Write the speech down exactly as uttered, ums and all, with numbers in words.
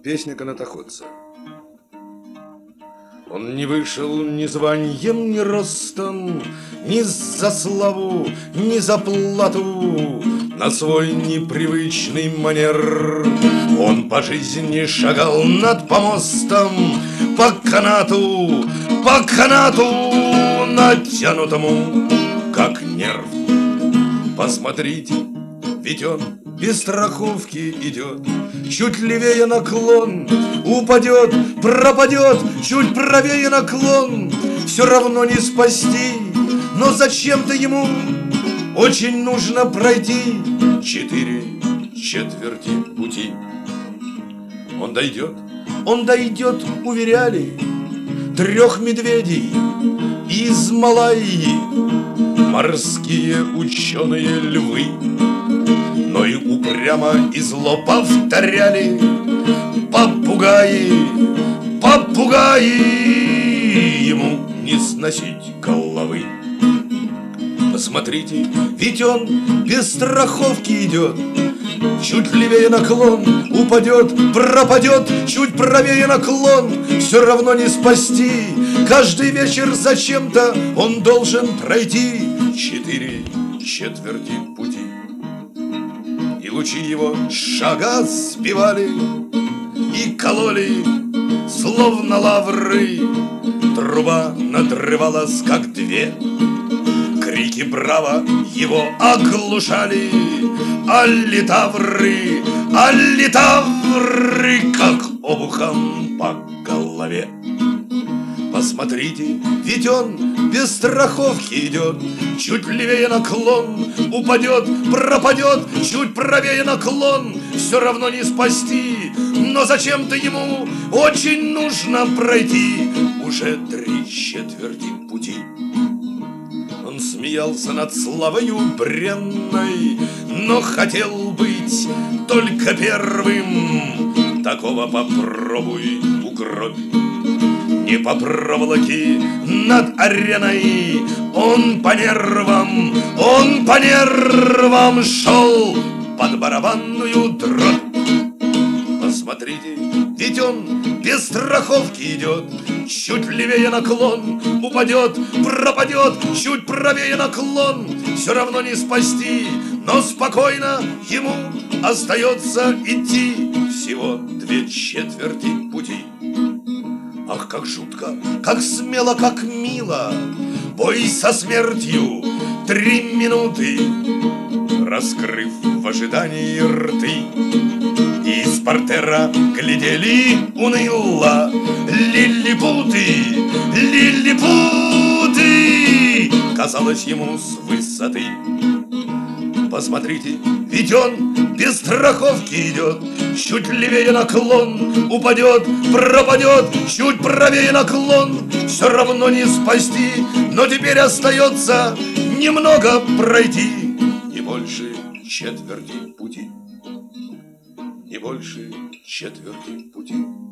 Песня канатоходца. Он не вышел ни званием, ни ростом, ни за славу, ни за плату, на свой непривычный манер. Он по жизни шагал над помостом, по канату, по канату, натянутому, как нерв. Посмотрите, ведь он без страховки идет, чуть левее наклон, упадет, пропадет, чуть правее наклон, все равно не спасти. Но зачем-то ему очень нужно пройти четыре четверти пути. Он дойдет, он дойдет, уверяли, трех медведей из Малайи, морские ученые львы. Но и упрямо и зло повторяли попугаи, попугаи, ему не сносить головы. Посмотрите, ведь он без страховки идет, чуть левее наклон, упадет, пропадет, чуть правее наклон, все равно не спасти. Каждый вечер зачем-то он должен пройти четыре четверти пути. И лучи его шага сбивали и кололи, словно лавры. Труба надрывалась, как две. Крики браво его оглушали, а литавры, а литавры, как обухом по голове. Посмотрите, ведь он без страховки идет, чуть левее наклон, упадет, пропадет, чуть правее наклон, все равно не спасти. Но зачем-то ему очень нужно пройти уже три четверти пути. Он смеялся над славою бренной, но хотел быть только первым. Такого попробуй угробь. Не по проволоке над ареной, он по нервам, он по нервам шел под барабанную дробь. Посмотрите, ведь он без страховки идет, чуть левее наклон, упадет, пропадет, чуть правее наклон, все равно не спасти. Но спокойно ему остается идти всего две четверти пути. Ах, как жутко, как смело, как мило, бой со смертью три минуты, раскрыв в ожидании рты. Из портера глядели уныло лилипуты, лилипуты, казалось ему с высоты. Посмотрите, ведь он без страховки идет, чуть левее наклон, упадет, пропадет, чуть правее наклон, все равно не спасти. Но теперь остается немного пройти, не больше четверти пути, не больше четверти пути.